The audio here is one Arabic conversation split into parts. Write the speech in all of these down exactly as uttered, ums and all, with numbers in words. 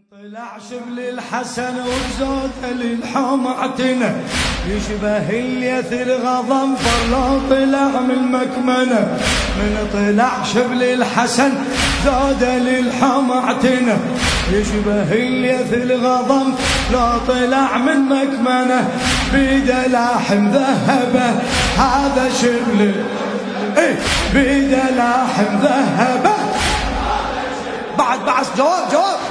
طلع شبل الحسن وزود للحومعتنا يشبه اليث الغضنفر لو طلع من مكمنه. من طلع شبل الحسن زود للحومعتنا يشبه اليث الغضنفر لو طلع من مكمنه. بيده لاحم ذهبه هذا شبل ايه بيده لاحم ذهبه. بعد بعد جواب جواب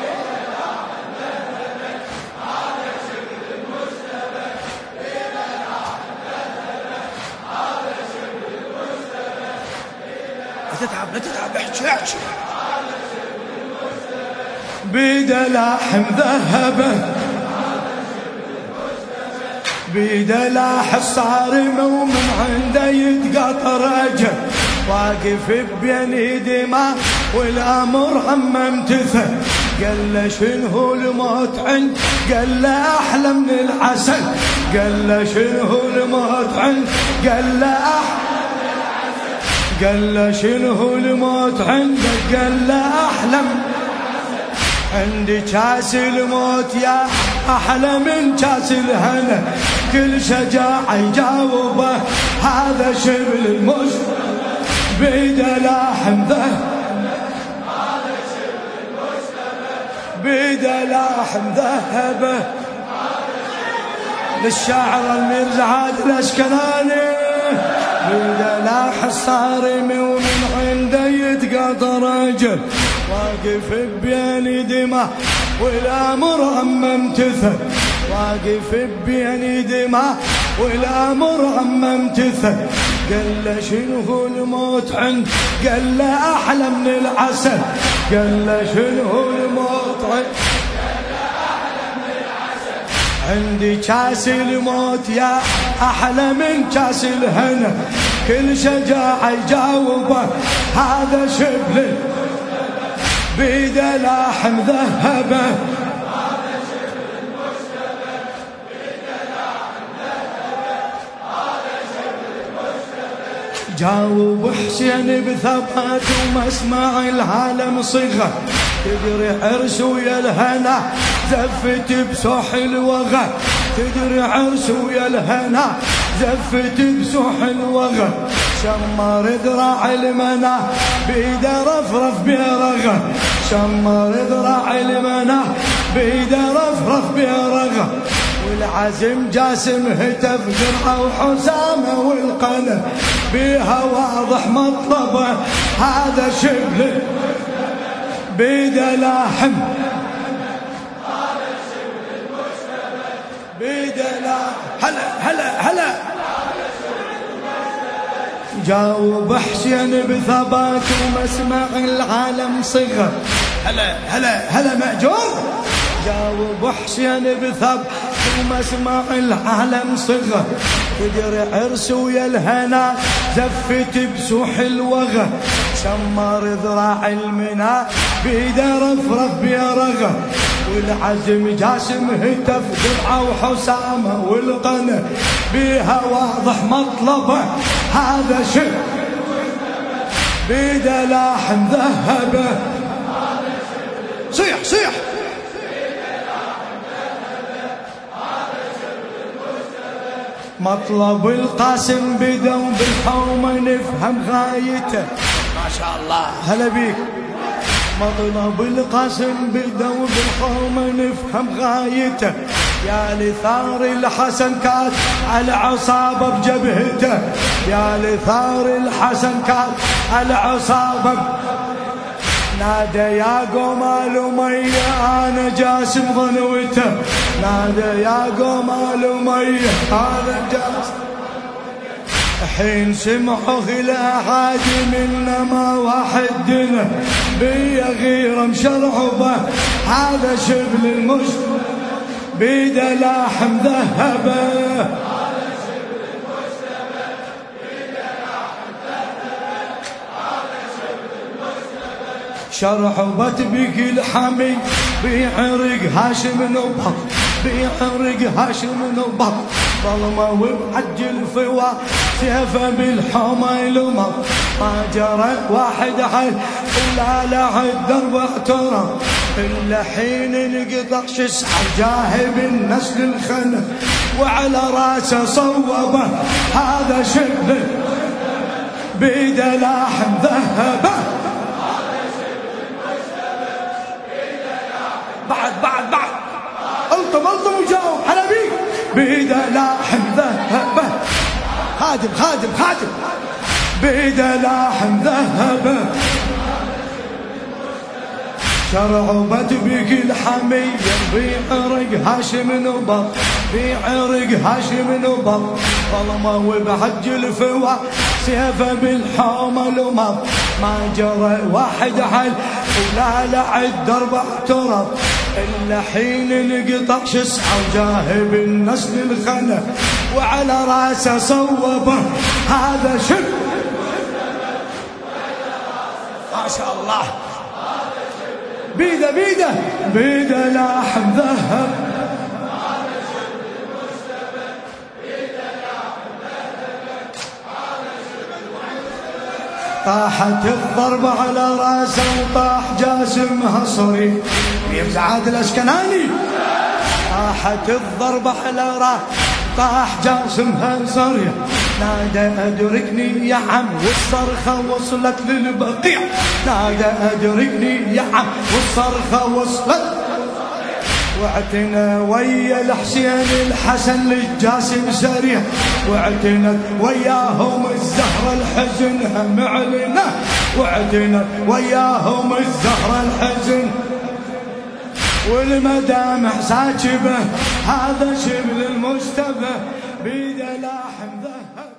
لا تتعب لا تتعب احكي احكي. بيده لاحم ذهبه بيده لاح الصارمه ومن عنده يتقطر اجل. واقف بين دماء والامر عم امتثل. قال له شنو الموت عند قال له احلى من العسل. قال له شنو الموت عند قال له احلى قال له شنو الموت عندك قال له احلى عندي كاس الموت يا احلى من كاس الهنا. كل شجاعه يجاوبه هذا شبل المش بيده لاحم ذهب بيده لاحم ذهبه. للشاعر الميرزا عادل الاشكناني بيده لاح الصارم ومن عنده يتقطر اجل. واقف بين دماء والامر عم امتثل. واقف بين دماء والامر عم امتثل. قال له شنو الموت عند قال له احلى من العسل. قال له شنو الموت عند قال له احلى من العسل. عندي كاس الموت يا احلى من كاس الهنا. كل شجاعه يجاوبه هذا شبل بيده لاحم ذهبه. جاوب حسين بثبات ومسمع العالم صغة. تدري عرس ويا الهنا زفت بسوح الوغى. تدري عرس ويا الهنا زفت بسوح الوغى. شمر ذراع المنى بيده رفرف برغة. شمر ذراع المنى بيده رفرف برغة. والعزم جاسم هتف جرعه وحسامه والقنا بيها واضح مطلبه هذا شبل بيده لاحم بيده لاحم. هلا هلا هلا جاوب حسين بثبات ومسمع العالم صغر. هلا هلا هلا مأجور. جاوب حسين بثبات ومسمع العالم صغر. تدري عرس ويا الهنا زفت بسوح الوغى. شمر ذراع المنى بيده رفرف بيرغى. والعزم جاسم هتف درعه وحسامه والقنا بيها واضح مطلبه هذا شب بيده لاحم ذهبه. صيح صيح مطلب القاسم بدوم بالحومه نفهم غايته. ما شاء الله هلا بيك. مطلب القاسم بدوم بالحومه نفهم غايته. يا لثار الحسن كات على عصابه بجبهته. يا لثار الحسن كات على عصابه نادى يا قومال أمية أنا جاسم ظنوته. نادى يا قومال أمية أنا جاسم. حين سمعوا غلا عادي منا ما وحدنا بيا غير مشرعبه هذا شبل المش بيده لاحم ذهبه. شرحبت بك الحمي بيعرق هاشم نبض بيعرق هاشم نبض. ظلمه ومعجل فوا سيفه بالحومه يلمض. ما جرى واحد حي ولا لا الدرب اعترض. إلا حين انقطع شسعة جاهب النسل الخنف وعلى راسه صوبه هذا شبل بيده لاحم ذهبه بعد بعد بعد الطم الطم وجاوب على بيك بيده لاحم ذهبه خادم خادم خادم بيده لاحم ذهبه شرعبت بك الحمية بعرق هاشم نبض بعرق هاشم نبض ظلمه وبحج الفوا سيفه بالحومة لمض ما جرى واحد حل ولا لعد اربع ترب إلا حين انقطع شسعة وجاهب النسل الخنف وعلى راسه صوبه هذا شب ما شاء الله بيده بيده بيده لاحم ذهب طاحت الضربة على راسه وطاح جاسمها صريح يمزعاد الأسكناني طاحت الضربة على راسه طاح جاسمها صريح نادى أدركني يا عم والصرخة وصلت للبقيع نادى أدركني يا عم والصرخة وصلت واعتنى ويا الحسين الحسن للجاسم سريع واعتنى وياهم الزهرة الحزن هم علينا واعتنى وياهم الزهرة الحزن والمدامع ساكبه هذا شبل المشتبه بيده لاحم ذهب